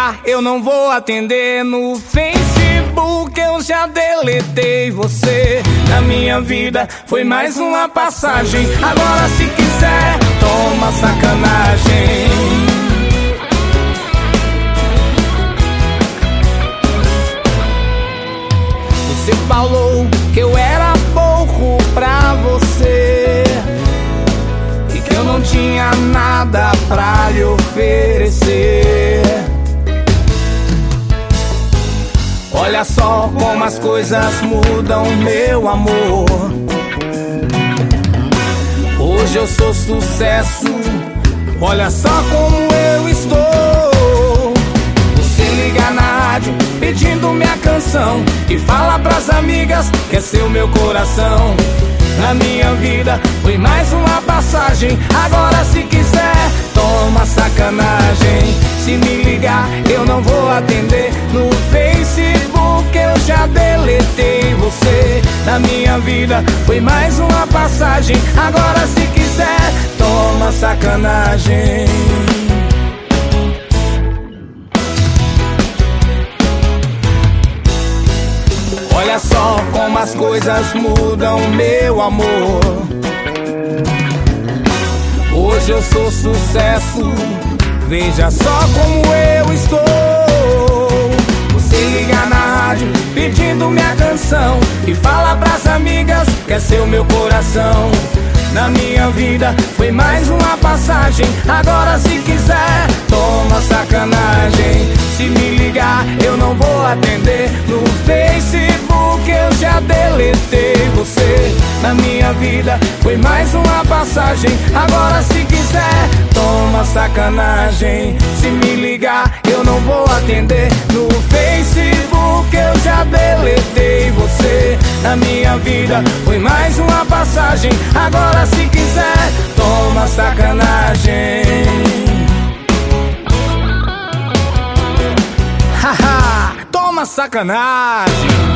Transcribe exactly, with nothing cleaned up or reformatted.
ligar, eu não vou atender. No Facebook eu já deletei você. Na minha vida foi mais uma passagem. Agora se quiser, toma sacanagem. Você falou que eu era pouco pra você e que eu não tinha nada pra lhe oferecer. Olha só como as coisas mudam, meu amor. Hoje eu sou sucesso, olha só como eu estou. Você liga na rádio pedindo minha canção e fala pras amigas que é seu meu coração. Na minha vida foi mais uma passagem. Agora se quiser, toma sacanagem. Se me ligar, eu não vou atender. No Facebook eu já deletei você. Na minha vida foi mais uma passagem. Agora se quiser, toma sacanagem. Olha só como as coisas mudam, meu amor. Hoje eu sou sucesso, veja só como eu estou. Você liga na rádio pedindo minha canção e fala pras amigas que é seu meu coração. Na minha vida foi mais uma passagem. Agora se quiser, toma sacanagem. Se me ligar, eu não vou atender. No Facebook eu já deletei você. Na minha vida foi mais uma passagem. Agora se quiser, toma sacanagem. Se me ligar, eu não vou atender. No Facebook eu já deletei você. Na minha vida foi mais uma passagem. Agora se quiser, toma sacanagem. Haha, toma sacanagem.